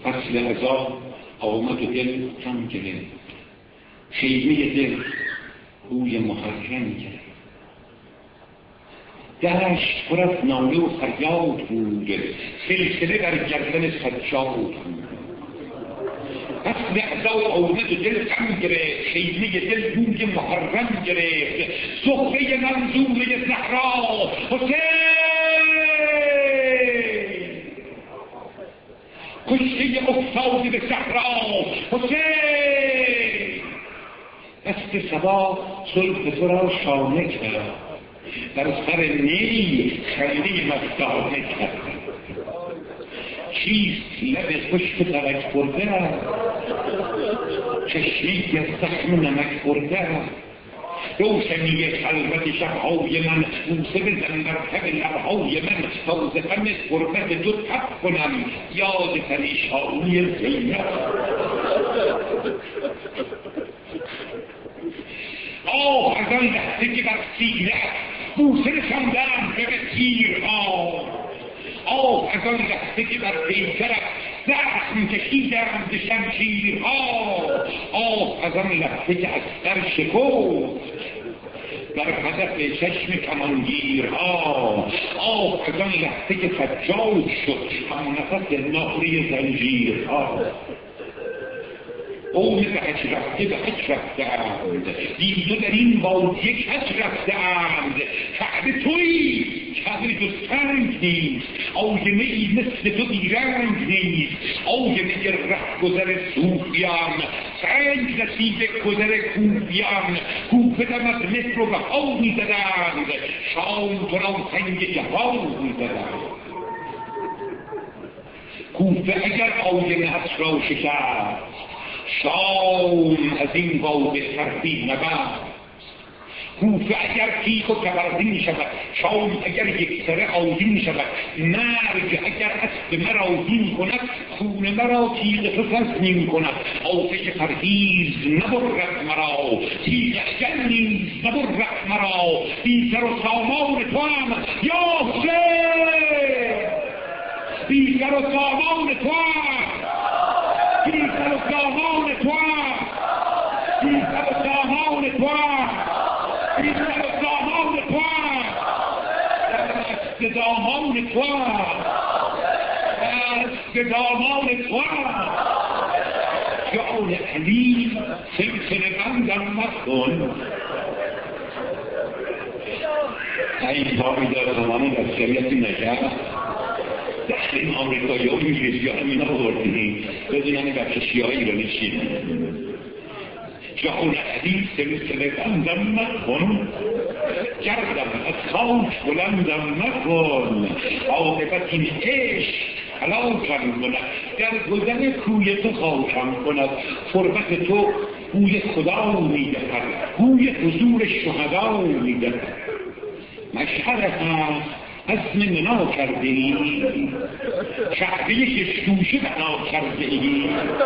فصل عذاب آمد و دل کم گرفت، خیمه دل روی محرم گرفت. دشت پر از ناله و فریاد بود، سلسله در گردن سجاد بود. فصل عذاب آمد و دل کم گرفت، خیمه دل روی محرم گرفت. زهره منظوره زهرا حسین، کشته افتاده به صحرا حسین. دست صبا صلح تو را شانه کرد، در سر نی خنده مستانه کرد. چیست لب خشک ترک برده، چشمی از زخم نمک برده. روشنی خلوت شبهای من بوسه بزن در تب لبهای من، تا ز غم غربت تو تب کنم یاد پریشانی زینب. آه از آن لحظه که بر سینه بوسه رساندم به تیرها، آه از آن لحظه که بر پیکرت زخم کشیدم به شمشیرها، آه از آن لحظه که از سر شکفت در هدف چشم کمانگیرها، آه از آن لحظه که سجاد شد هم نفس ناقری زنجیرها. قوم به حج رفته به حج رفته‌اند، دیده در این بادیه کج رفته‌اند. کعبه تویی کعبه تو سنگ نیست، آینه ای مثل تو بیرنگ نیست. آینه رهگذر صوفیان، سنگ نصیب گذر کوفیان. کوفه دم از مصر و بها می‌زدند، شام تو را سنگ جفا می‌زدند. کوفه اگر آینه اش را شکست، شام از این باغ سردی نبست. کوفه اگر تیغ و کبردین شود، شام اگر یک سره آدین شود. مرگ اگر اسب مرا دین کند، خون مرا تیغ تو تسلیم کند. آتش پرهیز نبرد مرا، تیغ اجل نیز نبرد مرا. بی سر و سامان تو هم یا حسین، بی سر و سامان تو هم، بی سر و سامان تو هم، بی سر و سامان تو هم، بی سر و سامان تو هم، دست دامان تو هم، دست دامان تو هم. جان علی سلسله بندم مکن. این کاری در زمان بسیاریتی نکرد. دست این آمریکایی ها انگلیسی ها همین ها بردیم بدونن این بچه شیعه ایرانی چیه. جان علی سلسله بندم نکن، گردم از خاک بلندم نکن. عاقبت این عشق هلاکم کند، در گذر کوی تو خاکم کند. فربت تو بوی خدا میدهد، بوی حضور شهدا میدهد. مشهر هست عزم منا کرده ای، کعبه ششتوشه بنا کرده ای.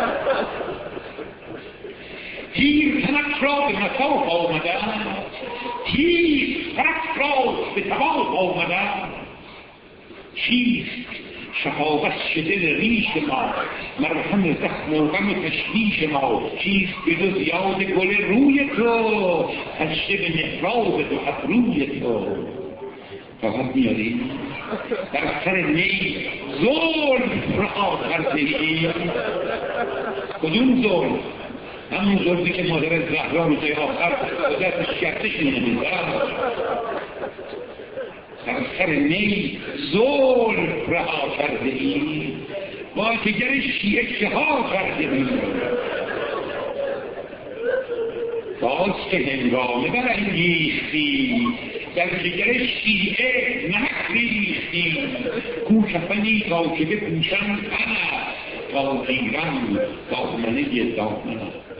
تیر تنک را به مساف آمدن، تیر فرق را به تواف آمدن. چیست شفاوش دل ریش ما، مرهم زخم و غم تشویش ما. چیست به جز یاد گل روی تو، سجده به محراب دو ابروی تو. فقط میاری در سر نی ظلم رها کرده ای. کدوم ظلم؟ همون ظلمی که مادر زهرا روزه آخر به دست شکرتش می‌نمیده. در سر نی ظلم رها کرده ای، با دیگر شیعه چها کرده ای. باز که هنگامه برانگیختی، در جگر شیعه نمک ریختی. کوکفنی تا که بپوشم تا گیرم دامنه دامنه.